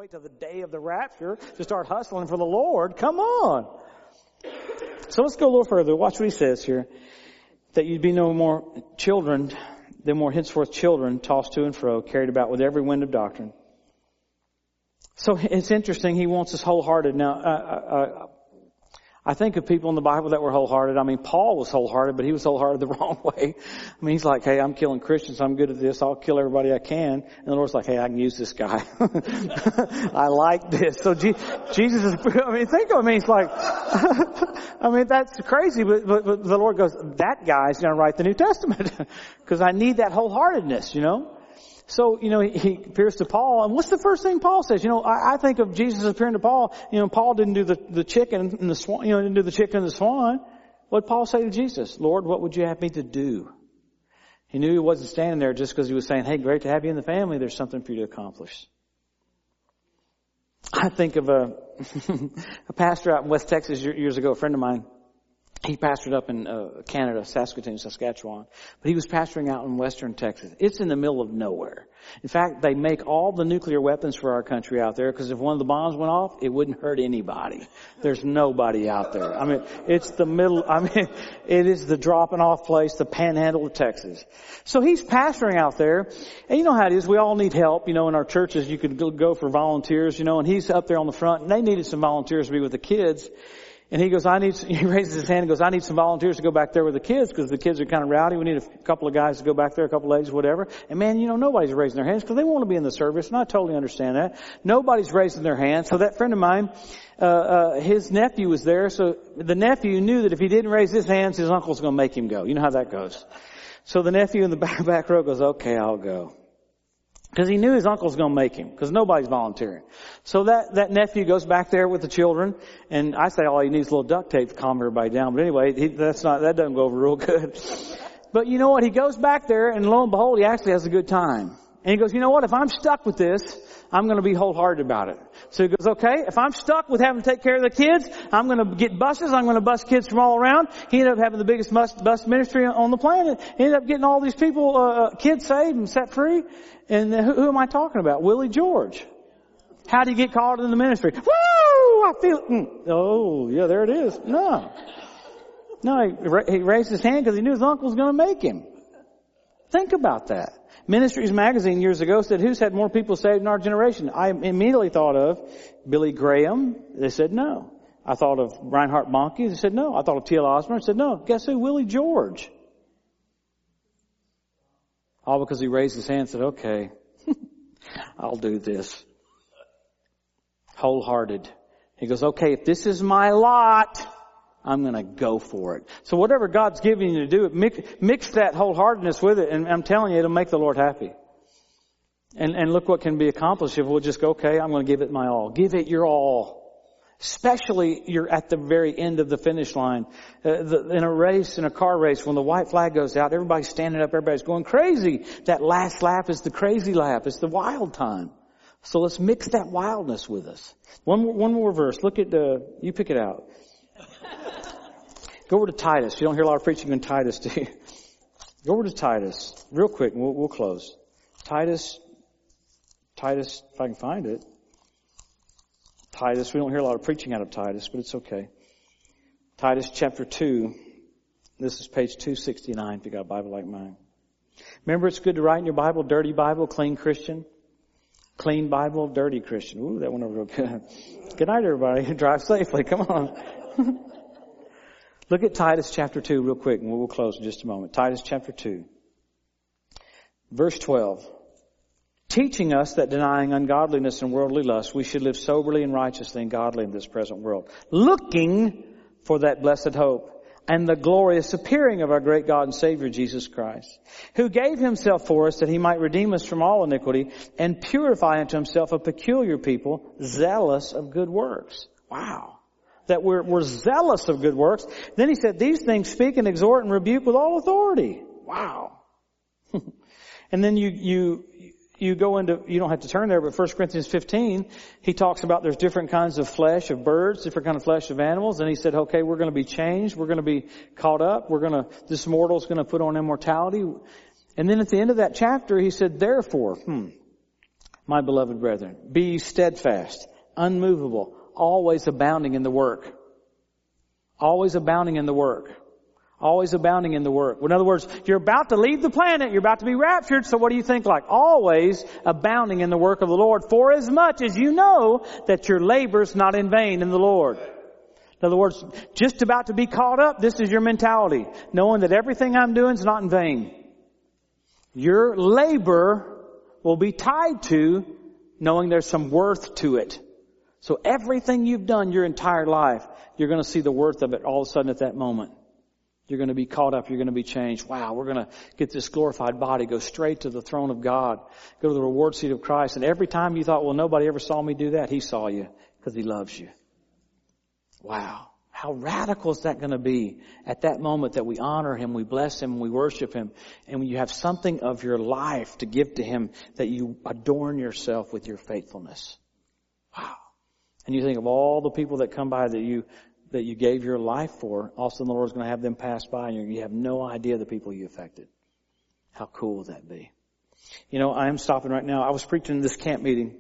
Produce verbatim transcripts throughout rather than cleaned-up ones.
wait till the day of the rapture to start hustling for the Lord. Come on. So let's go a little further. Watch what he says here. That you'd be no more children, no more henceforth children, tossed to and fro, carried about with every wind of doctrine. So it's interesting. He wants us wholehearted. Now, uh, uh, I think of people in the Bible that were wholehearted. I mean, Paul was wholehearted, but he was wholehearted the wrong way. I mean, he's like, hey, I'm killing Christians. I'm good at this. I'll kill everybody I can. And the Lord's like, hey, I can use this guy. I like this. So Je- Jesus is, I mean, think of it. I mean, it's like, I mean, that's crazy. But, but, but the Lord goes, that guy's going to write the New Testament because I need that wholeheartedness, you know. So, you know, he, he appears to Paul, and what's the first thing Paul says? You know, I, I think of Jesus appearing to Paul. You know, Paul didn't do the, the chicken and the swan, you know, didn't do the chicken and the swan. What did Paul say to Jesus? Lord, what would you have me to do? He knew he wasn't standing there just because he was saying, hey, great to have you in the family. There's something for you to accomplish. I think of a, a pastor out in West Texas years ago, a friend of mine. He pastored up in uh, Canada, Saskatoon, Saskatchewan. But he was pastoring out in western Texas. It's in the middle of nowhere. In fact, they make all the nuclear weapons for our country out there because if one of the bombs went off, it wouldn't hurt anybody. There's nobody out there. I mean, it's the middle, I mean, it is the dropping off place, the panhandle of Texas. So he's pastoring out there. And you know how it is. We all need help. You know, in our churches, you could go for volunteers, you know, and he's up there on the front and they needed some volunteers to be with the kids. And he goes, I need, he raises his hand and goes, I need some volunteers to go back there with the kids because the kids are kind of rowdy. We need a couple of guys to go back there, a couple of ladies, whatever. And man, you know, nobody's raising their hands because they want to be in the service. And I totally understand that. Nobody's raising their hands. So that friend of mine, uh, uh, his nephew was there. So the nephew knew that if he didn't raise his hands, his uncle's going to make him go. You know how that goes. So the nephew in the back, back row goes, okay, I'll go. Because he knew his uncle's going to make him, because nobody's volunteering. So that, that nephew goes back there with the children, and I say all he needs is a little duct tape to calm everybody down. But anyway, he, that's not, that doesn't go over real good. But you know what? He goes back there, and lo and behold, he actually has a good time. And he goes, you know what? If I'm stuck with this, I'm going to be wholehearted about it. So he goes, okay, if I'm stuck with having to take care of the kids, I'm going to get buses. I'm going to bus kids from all around. He ended up having the biggest bus, bus ministry on the planet. He ended up getting all these people, uh, kids saved and set free. And who, who am I talking about? Willie George. How did he get called in the ministry? Woo! I feel, mm, oh, yeah, there it is. No. No, he, he raised his hand because he knew his uncle was going to make him. Think about that. Ministries Magazine years ago said, who's had more people saved in our generation? I immediately thought of Billy Graham. They said no. I thought of Reinhard Bonnke. They said no. I thought of T L Osborne. They said no. Guess who? Willie George. All because he raised his hand and said, okay, I'll do this. Wholehearted. He goes, okay, if this is my lot, I'm going to go for it. So whatever God's giving you to do, mix, mix that wholeheartedness with it, and I'm telling you, it'll make the Lord happy. And, and look what can be accomplished if we'll just go, okay, I'm going to give it my all. Give it your all. Especially you're at the very end of the finish line. Uh, the, in a race, in a car race, when the white flag goes out, everybody's standing up, everybody's going crazy. That last lap is the crazy lap. It's the wild time. So let's mix that wildness with us. One more, one more verse. Look at the, you pick it out. Go over to Titus. You don't hear a lot of preaching in Titus, do you? Go over to Titus. Real quick, and we'll, we'll close. Titus, Titus, if I can find it. Titus, we don't hear a lot of preaching out of Titus, but it's okay. Titus chapter two. This is page two sixty-nine if you got a Bible like mine. Remember, it's good to write in your Bible, dirty Bible, clean Christian. Clean Bible, dirty Christian. Ooh, that went over real good. Good night, everybody. Drive safely. Come on. Look at Titus chapter two real quick, and we'll close in just a moment. Titus chapter two. Verse twelve. Teaching us that denying ungodliness and worldly lust, we should live soberly and righteously and godly in this present world. Looking for that blessed hope and the glorious appearing of our great God and Savior Jesus Christ, who gave himself for us that he might redeem us from all iniquity and purify unto himself a peculiar people, zealous of good works. Wow. That we're, we're zealous of good works. Then he said, these things speak and exhort and rebuke with all authority. Wow. And then you, you, you go into, you don't have to turn there, but First Corinthians fifteen, he talks about there's different kinds of flesh of birds, different kind of flesh of animals. And he said, okay, we're going to be changed. We're going to be caught up. We're going to, this mortal's going to put on immortality. And then at the end of that chapter, he said, therefore, hmm, My beloved brethren, be ye steadfast, unmovable, always abounding in the work. Always abounding in the work. Always abounding in the work. In other words, you're about to leave the planet. You're about to be raptured. So what do you think like? Always abounding in the work of the Lord. For as much as you know that your labor's not in vain in the Lord. In other words, just about to be caught up. This is your mentality. Knowing that everything I'm doing is not in vain. Your labor will be tied to knowing there's some worth to it. So everything you've done your entire life, you're going to see the worth of it all of a sudden at that moment. You're going to be caught up. You're going to be changed. Wow, we're going to get this glorified body, go straight to the throne of God, go to the reward seat of Christ. And every time you thought, well, nobody ever saw me do that, He saw you because He loves you. Wow. How radical is that going to be at that moment that we honor Him, we bless Him, we worship Him, and when you have something of your life to give to Him, that you adorn yourself with your faithfulness. Wow. And you think of all the people that come by that you that you gave your life for, also the Lord's going to have them pass by and you have no idea the people you affected. How cool would that be? You know, I am stopping right now. I was preaching in this camp meeting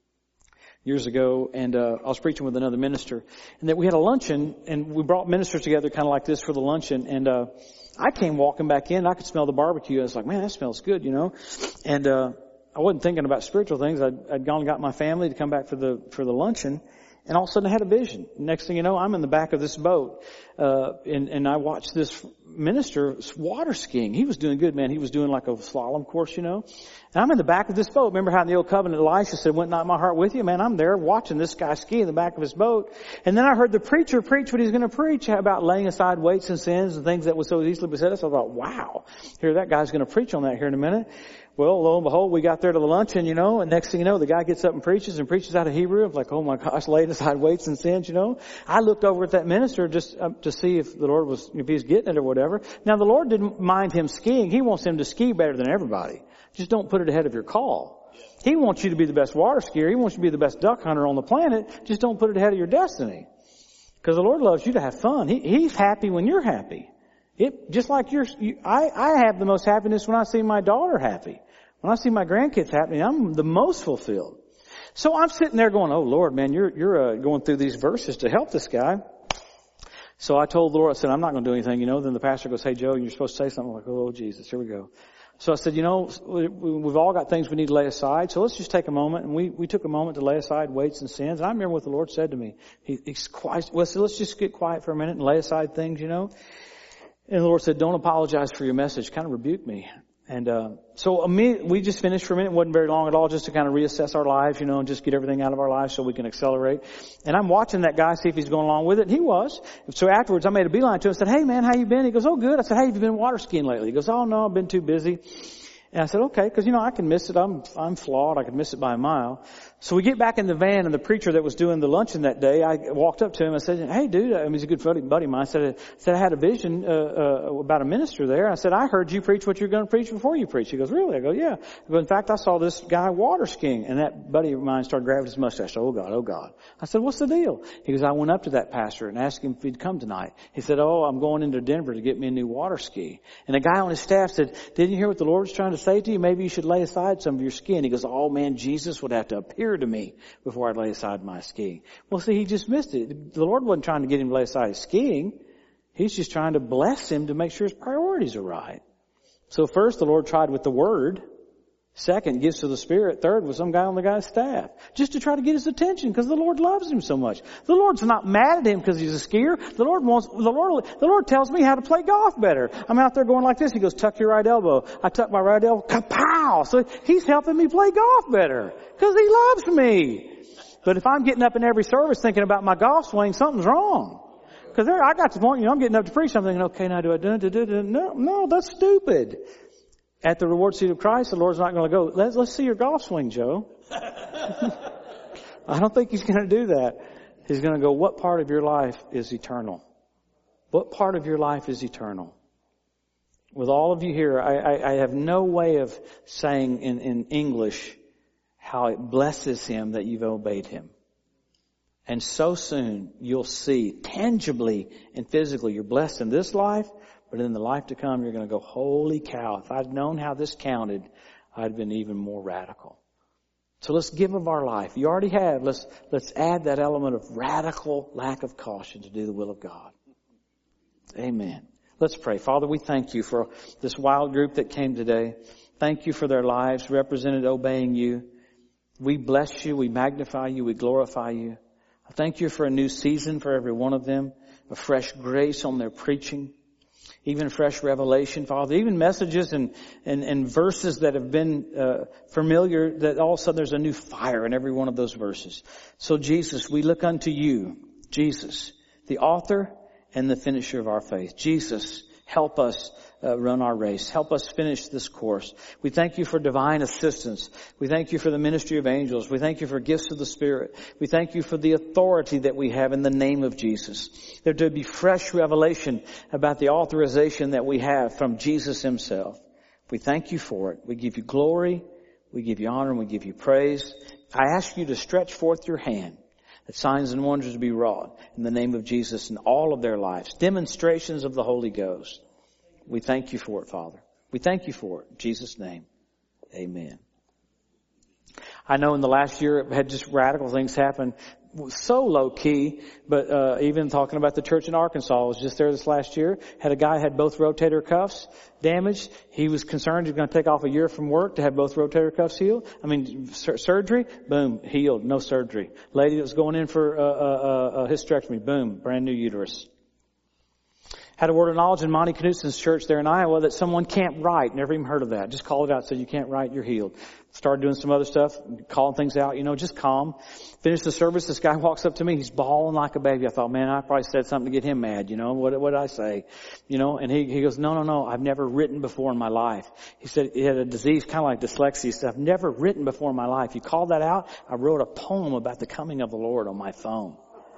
years ago, and uh, I was preaching with another minister, and that we had a luncheon, and we brought ministers together kind of like this for the luncheon, and uh, I came walking back in, I could smell the barbecue. I was like, man, that smells good, you know, and uh, I wasn't thinking about spiritual things. I'd, I'd gone and got my family to come back for the for the luncheon. And all of a sudden I had a vision. Next thing you know, I'm in the back of this boat, uh, and, and I watched this minister water skiing. He was doing good, man. He was doing like a slalom course, you know. And I'm in the back of this boat. Remember how in the old covenant Elisha said, went not my heart with you? Man, I'm there watching this guy ski in the back of his boat. And then I heard the preacher preach what he's going to preach about laying aside weights and sins and things that would so easily beset us. I thought, wow, here that guy's going to preach on that here in a minute. Well, lo and behold, we got there to the luncheon, you know, and next thing you know, the guy gets up and preaches and preaches out of Hebrew. I'm like, oh my gosh, laying aside weights and sins, you know. I looked over at that minister just uh, to see if the Lord was, if he's getting it or whatever. Now, the Lord didn't mind him skiing. He wants him to ski better than everybody. Just don't put it ahead of your call. He wants you to be the best water skier. He wants you to be the best duck hunter on the planet. Just don't put it ahead of your destiny. Because the Lord loves you to have fun. He, he's happy when you're happy. It, just like you're, you, I, I have the most happiness when I see my daughter happy. When I see my grandkids happy, I'm the most fulfilled. So I'm sitting there going, oh Lord, man, you're, you're uh, going through these verses to help this guy. So I told the Lord, I said, I'm not going to do anything, you know. Then the pastor goes, hey Joe, you're supposed to say something. I'm like, oh Jesus, here we go. So I said, you know, we've all got things we need to lay aside. So let's just take a moment. And we, we took a moment to lay aside weights and sins. And I remember what the Lord said to me. He, he's quiet. Well, so let's just get quiet for a minute and lay aside things, you know. And the Lord said, don't apologize for your message. Kind of rebuked me. And, uh, so we just finished for a minute. It wasn't very long at all, just to kind of reassess our lives, you know, and just get everything out of our lives so we can accelerate. And I'm watching that guy, see if he's going along with it. And he was. So afterwards, I made a beeline to him and said, hey man, how you been? He goes, oh good. I said, hey, have you been water skiing lately? He goes, oh no, I've been too busy. And I said, okay, because, you know, I can miss it. I'm, I'm flawed. I could miss it by a mile. So we get back in the van, and the preacher that was doing the luncheon that day, I walked up to him and said, hey dude, I mean, he's a good buddy, buddy of mine. I said, I said, I had a vision, uh, uh, about a minister there. I said, I heard you preach what you're going to preach before you preach. He goes, really? I go, yeah. I go, in fact, I saw this guy water skiing. And that buddy of mine started grabbing his mustache. Oh God, oh God. I said, what's the deal? He goes, I went up to that pastor and asked him if he'd come tonight. He said, oh, I'm going into Denver to get me a new water ski. And a guy on his staff said, didn't you hear what the Lord was trying to say to you? Maybe you should lay aside some of your ski. And he goes, oh man, Jesus would have to appear to me before I'd lay aside my skiing. Well, see, he just missed it. The Lord wasn't trying to get him to lay aside his skiing. He's just trying to bless him to make sure his priorities are right. So first, the Lord tried with the Word. Second, gifts of the Spirit. Third, was some guy on the guy's staff. Just to try to get his attention, because the Lord loves him so much. The Lord's not mad at him because he's a skier. The Lord wants, the Lord, the Lord tells me how to play golf better. I'm out there going like this. He goes, tuck your right elbow. I tuck my right elbow. Kapow! So he's helping me play golf better because he loves me. But if I'm getting up in every service thinking about my golf swing, something's wrong. Because there, I got to the point, you know, I'm getting up to preach. I'm thinking, okay, now do I do do do do? No, no, that's stupid. At the reward seat of Christ, the Lord's not going to go, let's, let's see your golf swing, Joe. I don't think He's going to do that. He's going to go, what part of your life is eternal? What part of your life is eternal? With all of you here, I, I, I have no way of saying in, in English how it blesses Him that you've obeyed Him. And so soon you'll see tangibly and physically you're blessed in this life, but in the life to come you're going to go, holy cow, if I'd known how this counted, I'd been even more radical. So let's give of our life. You already have. Let's, let's add that element of radical lack of caution to do the will of God. Amen. Let's pray. Father, we thank you for this wild group that came today. Thank you for their lives represented obeying you. We bless you. We magnify you. We glorify you. I thank you for a new season for every one of them, a fresh grace on their preaching, even fresh revelation, Father, even messages and, and, and verses that have been uh, familiar, that all of a sudden there's a new fire in every one of those verses. So Jesus, we look unto you, Jesus, the author and the finisher of our faith. Jesus, help us uh, run our race. Help us finish this course. We thank you for divine assistance. We thank you for the ministry of angels. We thank you for gifts of the Spirit. We thank you for the authority that we have in the name of Jesus. There to be fresh revelation about the authorization that we have from Jesus himself. We thank you for it. We give you glory. We give you honor and we give you praise. I ask you to stretch forth your hand, that signs and wonders be wrought in the name of Jesus in all of their lives. Demonstrations of the Holy Ghost. We thank you for it, Father. We thank you for it. In Jesus' name, amen. I know in the last year it had just radical things happen. So low key, but uh even talking about the church in Arkansas, I was just there this last year. Had a guy had both rotator cuffs damaged. He was concerned he was going to take off a year from work to have both rotator cuffs healed. I mean, sur- surgery, boom, healed, no surgery. Lady that was going in for a, a, a hysterectomy, boom, brand new uterus. Had a word of knowledge in Monty Knutson's church there in Iowa that someone can't write. Never even heard of that. Just called it out. Said, you can't write, you're healed. Started doing some other stuff, calling things out, you know, just calm. Finished the service. This guy walks up to me. He's bawling like a baby. I thought, man, I probably said something to get him mad. You know, what, what did I say? You know, and he, he goes, no, no, no. I've never written before in my life. He said he had a disease kind of like dyslexia. He said, I've never written before in my life. You called that out. I wrote a poem about the coming of the Lord on my phone.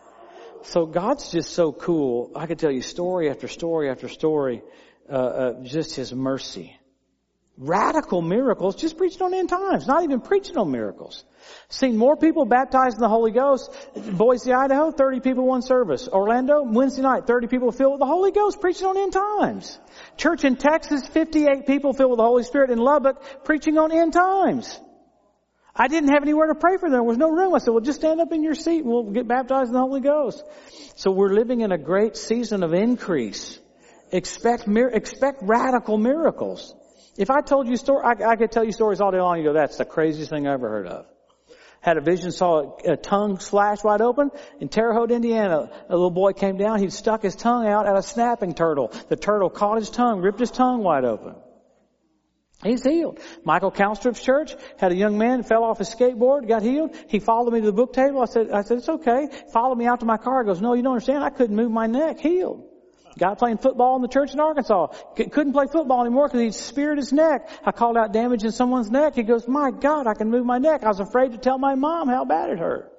So God's just so cool. I could tell you story after story after story, uh, uh, just his mercy. Radical miracles, just preaching on end times, not even preaching on miracles. Seen more people baptized in the Holy Ghost. Boise, Idaho, thirty people, one service. Orlando, Wednesday night, thirty people filled with the Holy Ghost, preaching on end times. Church in Texas, fifty-eight people filled with the Holy Spirit in Lubbock, preaching on end times. I didn't have anywhere to pray for them. There was no room. I said, well, just stand up in your seat and we'll get baptized in the Holy Ghost. So we're living in a great season of increase. Expect mir- expect radical miracles. If I told you story, I, I could tell you stories all day long. You go, that's the craziest thing I ever heard of. Had a vision, saw a, a tongue flash wide open. In Terre Haute, Indiana, a little boy came down. He stuck his tongue out at a snapping turtle. The turtle caught his tongue, ripped his tongue wide open. He's healed. Michael Calstrup's church had a young man, fell off his skateboard, got healed. He followed me to the book table. I said, I said, it's okay. Followed me out to my car. He goes, no, you don't understand. I couldn't move my neck. Healed. Guy playing football in the church in Arkansas. C- couldn't play football anymore because he'd speared his neck. I called out damage in someone's neck. He goes, my God, I can move my neck. I was afraid to tell my mom how bad it hurt.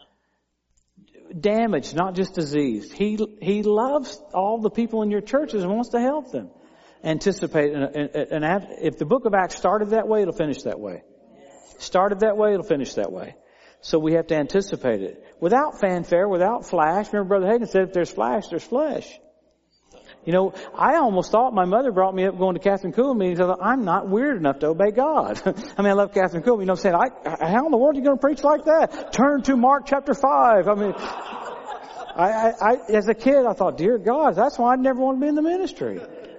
Damage, not just disease. He, he loves all the people in your churches and wants to help them. Anticipate, and if the book of Acts started that way, it'll finish that way. Started that way, it'll finish that way. So we have to anticipate it. Without fanfare, without flash. Remember Brother Hagin said, if there's flash, there's flesh. You know, I almost thought my mother brought me up going to Catherine Kuhlman meetings. I thought, I'm not weird enough to obey God. I mean, I love Catherine Kuhlman. You know what I'm saying? I, how in the world are you going to preach like that? Turn to Mark chapter five. I mean, I, I, I, as a kid, I thought, dear God, that's why I'd never want to be in the ministry.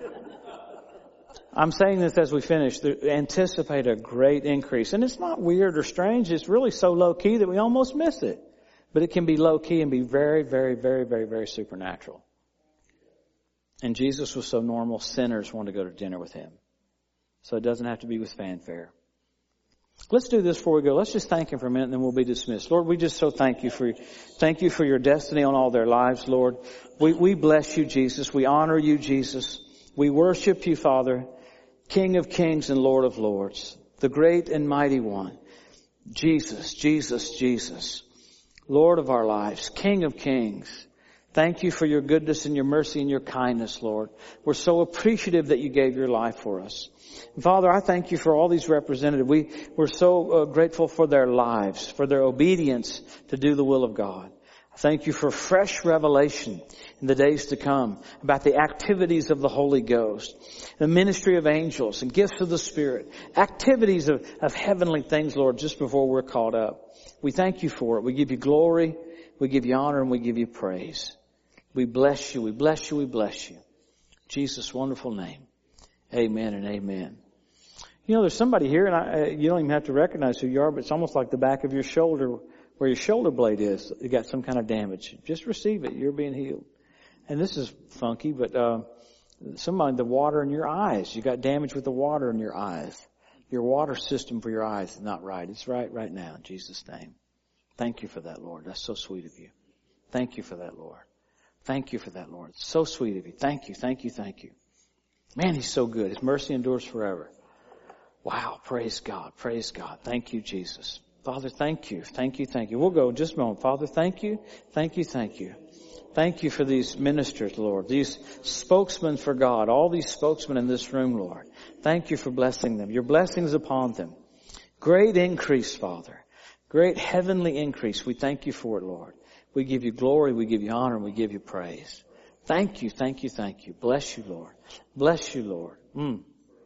I'm saying this as we finish. Anticipate a great increase. And it's not weird or strange. It's really so low key that we almost miss it. But it can be low key and be very, very, very, very, very supernatural. And Jesus was so normal, sinners want to go to dinner with him. So it doesn't have to be with fanfare. Let's do this before we go. Let's just thank him for a minute and then we'll be dismissed. Lord, we just so thank you for, thank you for your destiny on all their lives, Lord. We, we bless you, Jesus. We honor you, Jesus. We worship you, Father. King of kings and Lord of lords, the great and mighty one, Jesus, Jesus, Jesus, Lord of our lives, King of kings. Thank you for your goodness and your mercy and your kindness, Lord. We're so appreciative that you gave your life for us. And Father, I thank you for all these representatives. We, we're so uh, grateful for their lives, for their obedience to do the will of God. Thank you for fresh revelation in the days to come about the activities of the Holy Ghost, the ministry of angels and gifts of the Spirit, activities of, of heavenly things, Lord, just before we're caught up. We thank you for it. We give you glory, we give you honor, and we give you praise. We bless you, we bless you, we bless you. In Jesus' wonderful name. Amen and amen. You know, there's somebody here, and I, you don't even have to recognize who you are, but it's almost like the back of your shoulder, where your shoulder blade is. You got some kind of damage. Just receive it. You're being healed. And this is funky, but uh somebody, the water in your eyes. You got damage with the water in your eyes. Your water system for your eyes is not right. It's right right now in Jesus' name. Thank you for that, Lord. That's so sweet of you. Thank you for that, Lord. Thank you for that, Lord. It's so sweet of you. Thank you, thank you, thank you. Man, He's so good. His mercy endures forever. Wow, praise God, praise God. Thank you, Jesus. Father, thank you, thank you, thank you. We'll go in just a moment. Father, thank you, thank you, thank you. Thank you for these ministers, Lord, these spokesmen for God, all these spokesmen in this room, Lord. Thank you for blessing them. Your blessings upon them. Great increase, Father. Great heavenly increase. We thank you for it, Lord. We give you glory, we give you honor, and we give you praise. Thank you, thank you, thank you. Bless you, Lord. Bless you, Lord. Mm.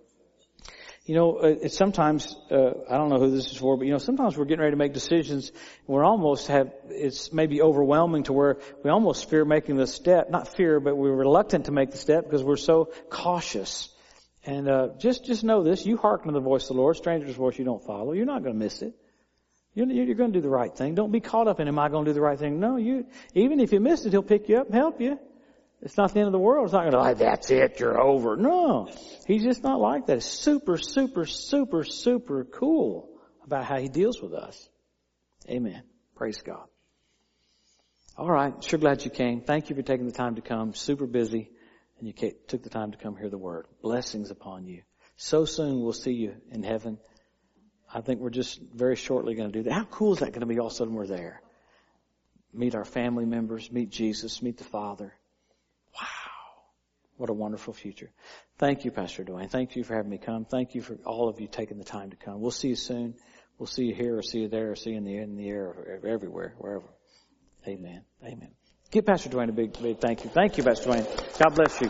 You know, it's sometimes, uh, I don't know who this is for, but you know, sometimes we're getting ready to make decisions. We're almost have, it's maybe overwhelming to where we almost fear making the step. Not fear, but we're reluctant to make the step because we're so cautious. And, uh, just, just know this. You hearken to the voice of the Lord. Stranger's voice you don't follow. You're not going to miss it. You're, you're going to do the right thing. Don't be caught up in, am I going to do the right thing? No, you, even if you miss it, He'll pick you up and help you. It's not the end of the world. It's not going to be like, that's it, you're over. No. He's just not like that. It's super, super, super, super cool about how He deals with us. Amen. Praise God. All right. Sure glad you came. Thank you for taking the time to come. Super busy. And you took the time to come hear the Word. Blessings upon you. So soon we'll see you in heaven. I think we're just very shortly going to do that. How cool is that going to be all of a sudden we're there? Meet our family members. Meet Jesus. Meet the Father. Wow. What a wonderful future. Thank you, Pastor Dwayne. Thank you for having me come. Thank you for all of you taking the time to come. We'll see you soon. We'll see you here or see you there or see you in the, in the air or everywhere, wherever. Amen. Amen. Give Pastor Dwayne a big, big thank you. Thank you, Pastor Dwayne. God bless you.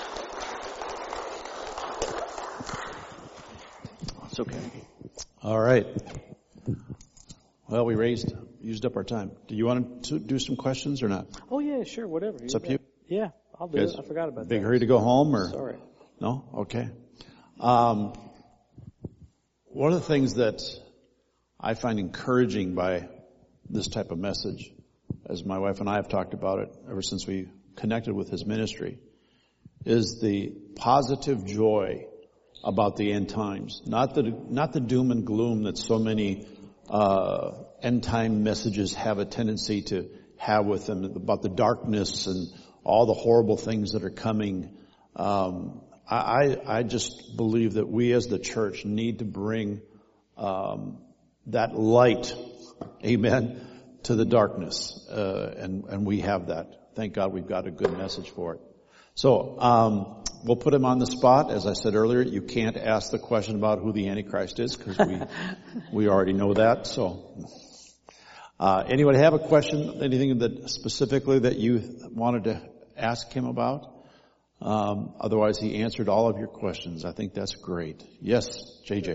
It's okay. All right. Well, we raised, used up our time. Do you want to do some questions or not? Oh, yeah, sure. Whatever. It's up to you. Yeah. I'll do it. I forgot about that. Big hurry to go home or? Sorry. No? Okay. Um, one of the things that I find encouraging by this type of message, as my wife and I have talked about it ever since we connected with his ministry, is the positive joy about the end times. Not the, not the doom and gloom that so many, uh, end time messages have a tendency to have with them, about the darkness and all the horrible things that are coming. Um, I, I just believe that we as the church need to bring um, that light, amen, to the darkness, uh, and and we have that. Thank God we've got a good message for it. So um, we'll put him on the spot. As I said earlier, you can't ask the question about who the Antichrist is because we we already know that. So. Uh, anyone have a question, anything that specifically that you wanted to ask him about? Um, otherwise, he answered all of your questions. I think that's great. Yes, J J.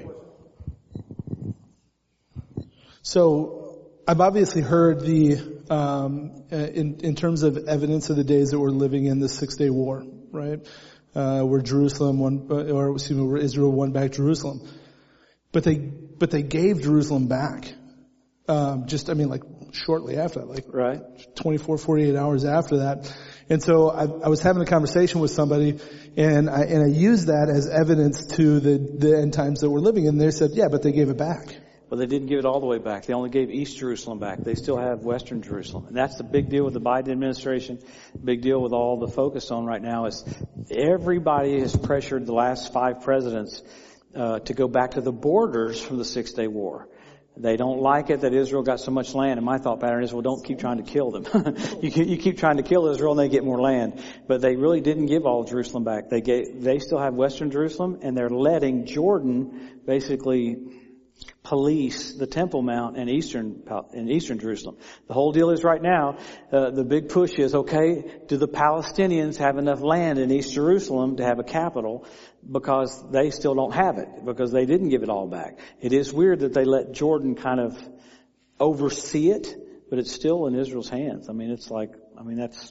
So I've obviously heard the, um, in, in terms of evidence of the days that we're living in, the Six-Day War, right? Uh, where Jerusalem won, or excuse me, where Israel won back Jerusalem. But they, but they gave Jerusalem back. Um, just, I mean, like shortly after that, like right. twenty-four, forty-eight hours after that. And so I, I was having a conversation with somebody and I, and I used that as evidence to the, the end times that we're living in. And they said, yeah, but they gave it back. Well, they didn't give it all the way back. They only gave East Jerusalem back. They still have Western Jerusalem. And that's the big deal with the Biden administration. Big deal with all the focus on right now is everybody has pressured the last five presidents, uh, to go back to the borders from the Six-Day War. They don't like it that Israel got so much land. And my thought pattern is, well, don't keep trying to kill them. you, keep, you keep trying to kill Israel and they get more land. But they really didn't give all Jerusalem back. They gave, they still have Western Jerusalem and they're letting Jordan basically police the Temple Mount in eastern in eastern Jerusalem. The whole deal is right now, uh, the big push is, okay, do the Palestinians have enough land in East Jerusalem to have a capital? Because they still don't have it, because they didn't give it all back. It is weird that they let Jordan kind of oversee it, but it's still in Israel's hands. I mean, it's like, I mean, that's,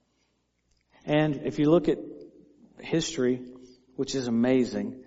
and if you look at history, which is amazing,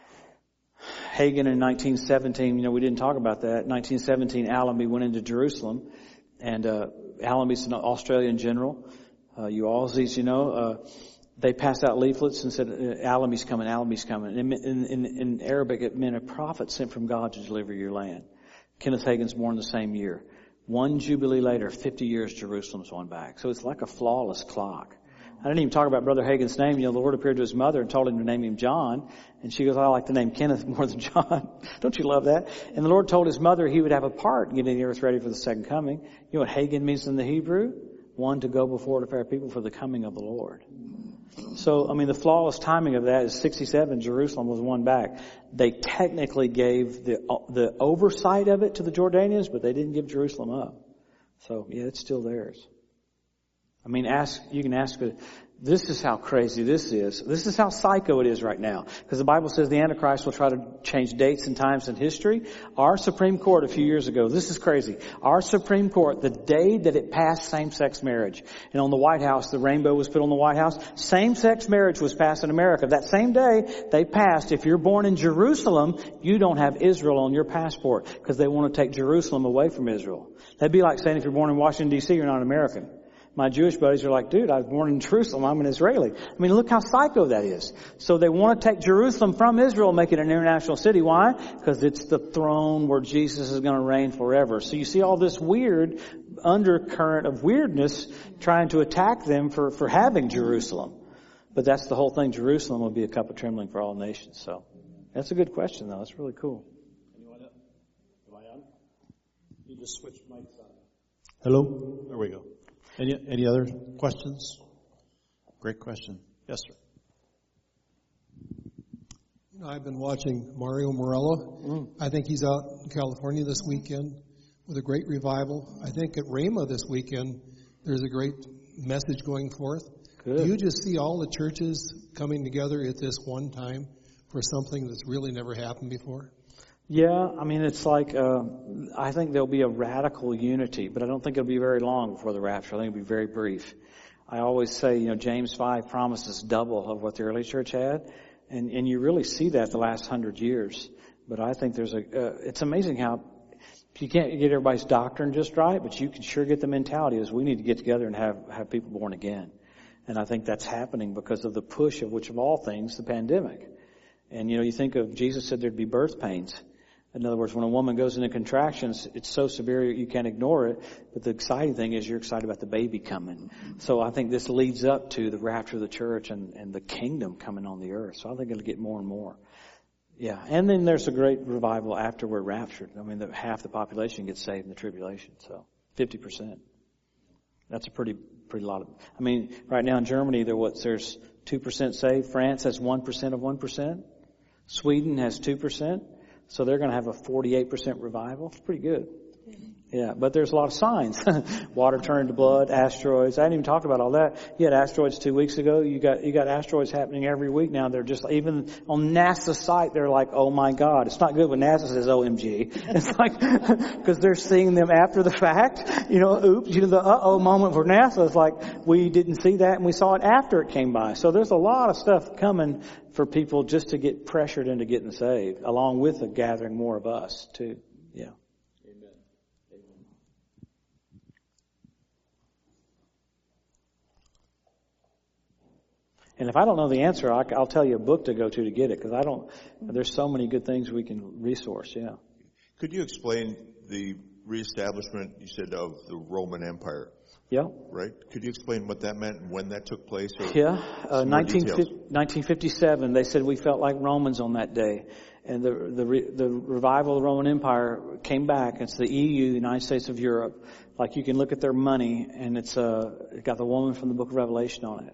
Hagen in nineteen seventeen, you know, we didn't talk about that. nineteen seventeen, Allenby went into Jerusalem, and uh, Allenby's an Australian general. Uh, you Aussies, you know, uh, they passed out leaflets and said, Allenby's coming, Allenby's coming. In, in, in, in Arabic, it meant a prophet sent from God to deliver your land. Kenneth Hagin's born the same year. One Jubilee later, fifty years, Jerusalem's won back. So it's like a flawless clock. I didn't even talk about Brother Hagin's name. You know, the Lord appeared to his mother and told him to name him John. And she goes, I like the name Kenneth more than John. Don't you love that? And the Lord told his mother he would have a part in getting the earth ready for the second coming. You know what Hagen means in the Hebrew? One to go before to prepare people for the coming of the Lord. So, I mean, the flawless timing of that is sixty-seven, Jerusalem was won back. They technically gave the the oversight of it to the Jordanians, but they didn't give Jerusalem up. So, yeah, it's still theirs. I mean, ask, you can ask, this is how crazy this is. This is how psycho it is right now. Because the Bible says the Antichrist will try to change dates and times in history. Our Supreme Court a few years ago, this is crazy. Our Supreme Court, the day that it passed same-sex marriage, and on the White House, the rainbow was put on the White House, same-sex marriage was passed in America. That same day, they passed, if you're born in Jerusalem, you don't have Israel on your passport, because they want to take Jerusalem away from Israel. That'd be like saying if you're born in Washington, D C, you're not American. My Jewish buddies are like, dude, I was born in Jerusalem. I'm an Israeli. I mean, look how psycho that is. So they want to take Jerusalem from Israel and make it an international city. Why? Because it's the throne where Jesus is going to reign forever. So you see all this weird undercurrent of weirdness trying to attack them for, for having Jerusalem. But that's the whole thing. Jerusalem will be a cup of trembling for all nations. So that's a good question, though. That's really cool. Anyone else? Am I on? You just switched mics on. Hello? There we go. Any any other questions? Great question. Yes, sir. You know, I've been watching Mario Morello. Mm. I think he's out in California this weekend with a great revival. I think at Rhema this weekend, there's a great message going forth. Good. Do you just see all the churches coming together at this one time for something that's really never happened before? Yeah, I mean, it's like, uh, I think there'll be a radical unity, but I don't think it'll be very long before the rapture. I think it'll be very brief. I always say, you know, James five promises double of what the early church had, and, and you really see that the last hundred years. But I think there's a, uh, it's amazing how you can't get everybody's doctrine just right, but you can sure get the mentality is we need to get together and have, have people born again. And I think that's happening because of the push of which of all things, the pandemic. And, you know, you think of, Jesus said there'd be birth pains. In other words, when a woman goes into contractions, it's so severe you can't ignore it. But the exciting thing is you're excited about the baby coming. So I think this leads up to the rapture of the church and, and the kingdom coming on the earth. So I think it'll get more and more. Yeah. And then there's a great revival after we're raptured. I mean, the, half the population gets saved in the tribulation. So fifty percent. That's a pretty, pretty lot of, I mean, right now in Germany, there what, there's two percent saved. France has one percent of one percent. Sweden has two percent. So they're going to have a forty-eight percent revival. It's pretty good. Yeah, but there's a lot of signs. Water turned to blood, asteroids. I hadn't even talked about all that. You had asteroids two weeks ago. You got you got asteroids happening every week now. They're just, even on NASA's site, they're like, oh my God. It's not good when NASA says O M G. It's like, because they're seeing them after the fact. You know, oops, you know, the uh-oh moment for NASA is like, we didn't see that and we saw it after it came by. So there's a lot of stuff coming for people just to get pressured into getting saved, along with the gathering more of us too. Yeah. And if I don't know the answer, I'll tell you a book to go to to get it, because I don't, there's so many good things we can resource, yeah. Could you explain the reestablishment, you said, of the Roman Empire? Yeah. Right? Could you explain what that meant and when that took place? Or yeah. Uh, nineteen fifty-seven, they said we felt like Romans on that day. And the, the, the revival of the Roman Empire came back. It's the E U, the United States of Europe. Like, you can look at their money, and it's, uh, it got the woman from the book of Revelation on it.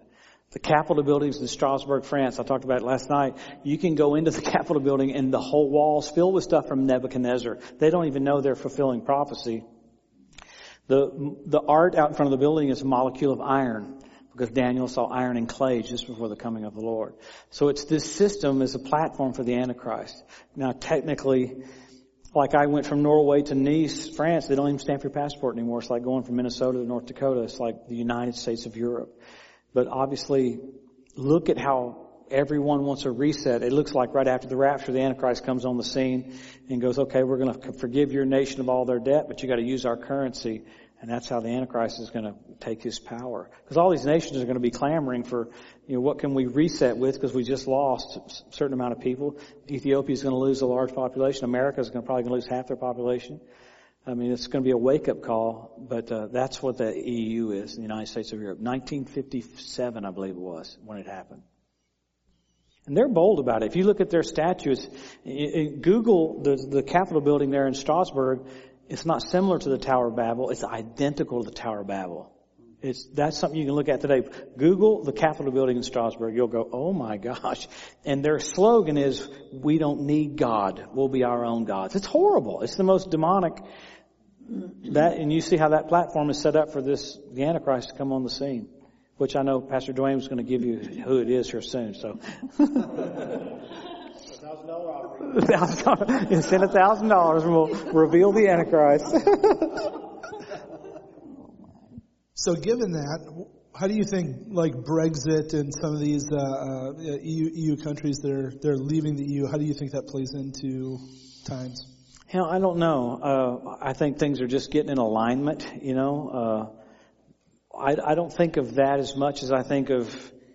The Capitol buildings in Strasbourg, France, I talked about it last night. You can go into the Capitol building and the whole wall's filled with stuff from Nebuchadnezzar. They don't even know they're fulfilling prophecy. The, the art out in front of the building is a molecule of iron, because Daniel saw iron and clay just before the coming of the Lord. So it's this system is a platform for the Antichrist. Now technically, like I went from Norway to Nice, France, they don't even stamp your passport anymore. It's like going from Minnesota to North Dakota. It's like the United States of Europe. But obviously, look at how everyone wants a reset. It looks like right after the rapture, the Antichrist comes on the scene and goes, okay, we're going to forgive your nation of all their debt, but you got to use our currency. And that's how the Antichrist is going to take his power. Because all these nations are going to be clamoring for, you know, what can we reset with, because we just lost a certain amount of people. Ethiopia is going to lose a large population. America is going to probably going to lose half their population. I mean, it's going to be a wake-up call, but uh, that's what the E U is, the United States of Europe. nineteen fifty-seven, I believe it was, when it happened. And they're bold about it. If you look at their statues, Google the, the Capitol building there in Strasbourg, it's not similar to the Tower of Babel. It's identical to the Tower of Babel. It's, that's something you can look at today. Google the Capitol building in Strasbourg. You'll go, oh my gosh. And their slogan is, we don't need God. We'll be our own gods. It's horrible. It's the most demonic. That, and you see how that platform is set up for this, the Antichrist to come on the scene, which I know Pastor Dwayne was going to give you who it is here soon, so. Thousand dollar offering. Send a thousand dollars and we'll reveal the Antichrist. So given that, how do you think, like Brexit and some of these uh, uh, E U, E U countries that are they're leaving the E U, how do you think that plays into times? You know, I don't know. Uh, I think things are just getting in alignment, you know. Uh, I, I don't think of that as much as I think of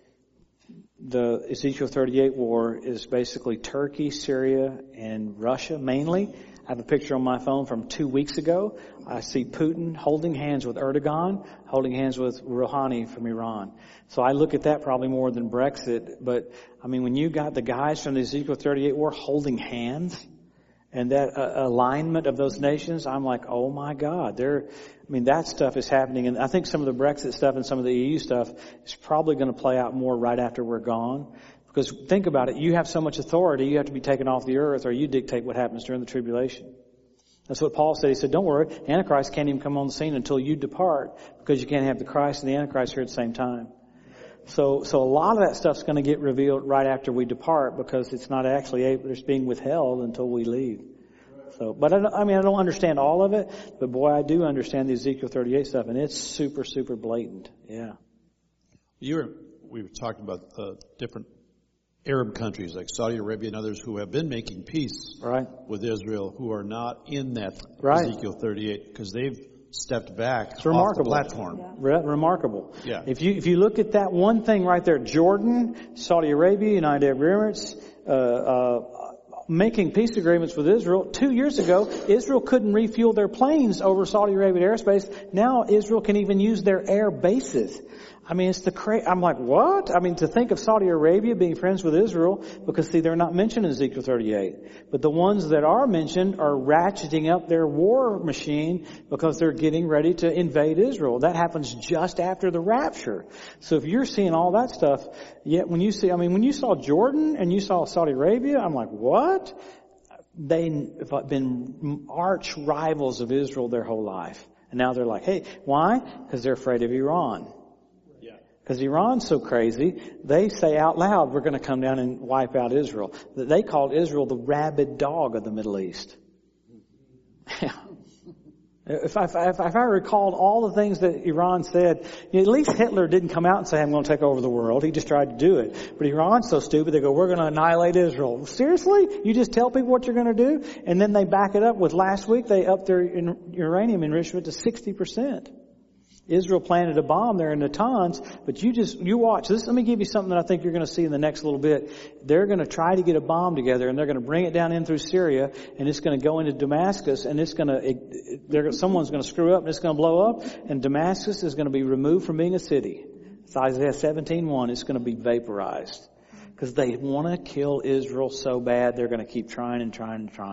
the Ezekiel thirty-eight war is basically Turkey, Syria, and Russia mainly. I have a picture on my phone from two weeks ago. I see Putin holding hands with Erdogan, holding hands with Rouhani from Iran. So I look at that probably more than Brexit. But, I mean, when you got the guys from the Ezekiel thirty-eight war holding hands and that uh, alignment of those nations, I'm like, oh my God, they're, I mean, that stuff is happening. And I think some of the Brexit stuff and some of the E U stuff is probably going to play out more right after we're gone. Because think about it, you have so much authority, you have to be taken off the earth or you dictate what happens during the tribulation. That's what Paul said. He said, don't worry, Antichrist can't even come on the scene until you depart, because you can't have the Christ and the Antichrist here at the same time. So, so a lot of that stuff's going to get revealed right after we depart, because it's not actually able, it's being withheld until we leave. So, but I, I mean, I don't understand all of it, but boy, I do understand the Ezekiel thirty-eight stuff, and it's super, super blatant. Yeah. You were, we were talking about uh, different Arab countries like Saudi Arabia and others who have been making peace right. with Israel, who are not in that right. Ezekiel thirty-eight, because they've stepped back it's off remarkable. the platform. Yeah. Re- remarkable. Yeah. If you if you look at that one thing right there, Jordan, Saudi Arabia, United Arab Emirates, uh, uh, making peace agreements with Israel. Two years ago, Israel couldn't refuel their planes over Saudi Arabian airspace. Now Israel can even use their air bases. I mean, it's the cra- I'm like, what? I mean, to think of Saudi Arabia being friends with Israel, because see, they're not mentioned in Ezekiel thirty-eight. But the ones that are mentioned are ratcheting up their war machine because they're getting ready to invade Israel. That happens just after the rapture. So if you're seeing all that stuff, yet when you see, I mean, when you saw Jordan and you saw Saudi Arabia, I'm like, what? They've been arch rivals of Israel their whole life. And now they're like, hey, why? Because they're afraid of Iran. Because Iran's so crazy, they say out loud, we're going to come down and wipe out Israel. They called Israel the rabid dog of the Middle East. Yeah. If I, if, if I recalled all the things that Iran said, you know, at least Hitler didn't come out and say, I'm going to take over the world. He just tried to do it. But Iran's so stupid, they go, we're going to annihilate Israel. Seriously? You just tell people what you're going to do? And then they back it up with last week, they upped their uranium enrichment to sixty percent. Israel planted a bomb there in Natanz, but you just, you watch this. Let me give you something that I think you're going to see in the next little bit. They're going to try to get a bomb together, and they're going to bring it down in through Syria, and it's going to go into Damascus, and it's going to, they're, someone's going to screw up, and it's going to blow up, and Damascus is going to be removed from being a city. It's Isaiah seventeen one. It's going to be vaporized. Because they want to kill Israel so bad, they're going to keep trying and trying and trying.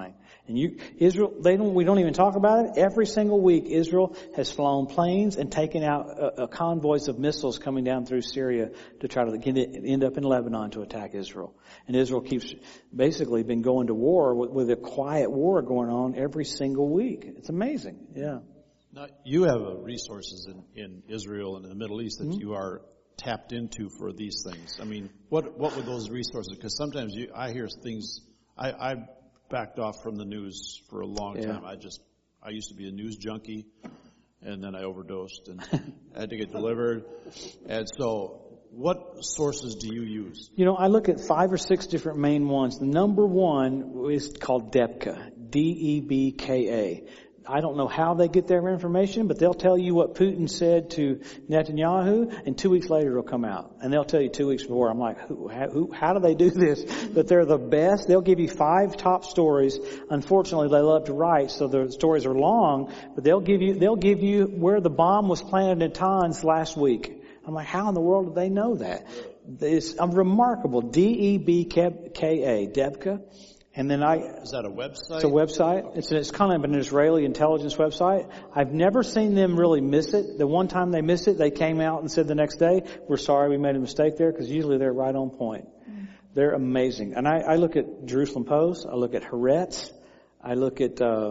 And you, Israel, they don't, we don't even talk about it. Every single week, Israel has flown planes and taken out a, a convoys of missiles coming down through Syria to try to get it, end up in Lebanon to attack Israel. And Israel keeps basically been going to war with, with a quiet war going on every single week. It's amazing. Yeah. Now, you have uh, resources in, in Israel and in the Middle East that mm-hmm. you are tapped into for these things. I mean, what what were those resources? Because sometimes you, I hear things. I, I backed off from the news for a long yeah. time. I just I used to be a news junkie, and then I overdosed and had to get delivered. And so, what sources do you use? You know, I look at five or six different main ones. The number one is called Debka, D E B K A. I don't know how they get their information, but they'll tell you what Putin said to Netanyahu, and two weeks later it'll come out. And they'll tell you two weeks before. I'm like, who, who, how do they do this? But they're the best. They'll give you five top stories. Unfortunately, they love to write, so the stories are long, but they'll give you, they'll give you where the bomb was planted in Tons last week. I'm like, how in the world did they know that? It's um, remarkable. D E B K A, Debka. And then I... Is that a website? It's a website. It's, it's kind of an Israeli intelligence website. I've never seen them really miss it. The one time they missed it, they came out and said the next day, we're sorry we made a mistake there, because usually they're right on point. They're amazing. And I, I look at Jerusalem Post. I look at Haaretz. I look at uh,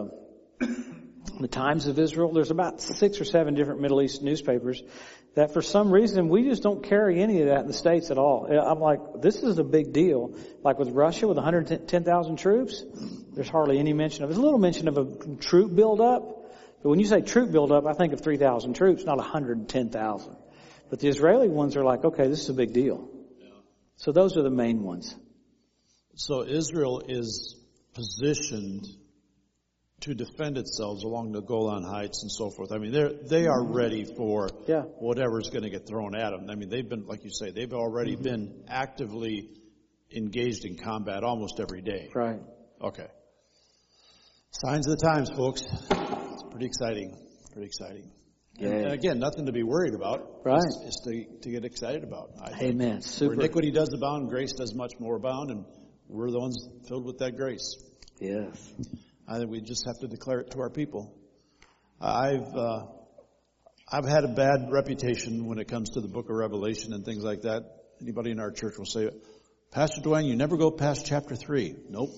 the Times of Israel. There's about six or seven different Middle East newspapers that for some reason we just don't carry any of that in the States at all. I'm like, this is a big deal. Like with Russia with one hundred ten thousand troops, there's hardly any mention of it. There's a little mention of a troop buildup, but when you say troop buildup, I think of three thousand troops, not one hundred ten thousand. But the Israeli ones are like, okay, this is a big deal. Yeah. So those are the main ones. So Israel is positioned to defend itself along the Golan Heights and so forth. I mean, they're, they are ready for yeah. whatever's going to get thrown at them. I mean, they've been, like you say, they've already mm-hmm. been actively engaged in combat almost every day. Right. Okay. Signs of the times, folks. It's pretty exciting. Pretty exciting. Yeah. And, and again, nothing to be worried about. Right. It's, it's to, to get excited about. I Amen. Super. Where iniquity does abound, grace does much more abound, and we're the ones filled with that grace. Yes. I think we just have to declare it to our people. I've uh, I've had a bad reputation when it comes to the book of Revelation and things like that. Anybody in our church will say, Pastor Dwayne, you never go past chapter three. Nope.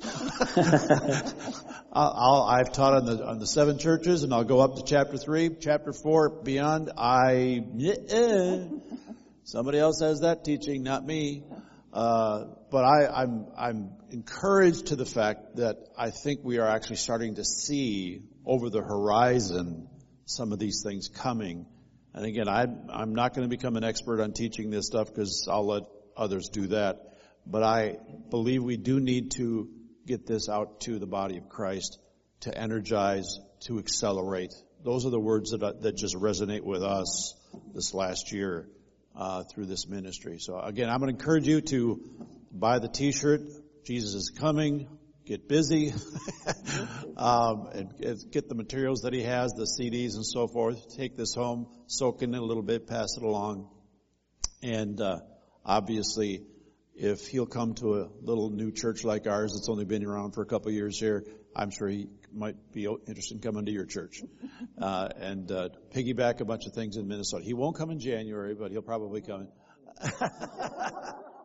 I'll, I've taught on the on the seven churches, and I'll go up to chapter three, chapter four, beyond. I uh, somebody else has that teaching, not me. Uh, but I, I'm, I'm encouraged to the fact that I think we are actually starting to see over the horizon some of these things coming. And again, I, I'm not going to become an expert on teaching this stuff because I'll let others do that. But I believe we do need to get this out to the body of Christ to energize, to accelerate. Those are the words that, that just resonate with us this last year. Uh, through this ministry. So again, I'm going to encourage you to buy the t-shirt, Jesus is coming, get busy, um, and, and get the materials that he has, the C Ds and so forth. Take this home, soak in it a little bit, pass it along. And uh, obviously, if he'll come to a little new church like ours that's only been around for a couple of years here, I'm sure he might be interested in coming to your church uh, and uh, piggyback a bunch of things in Minnesota. He won't come in January, but he'll probably come in.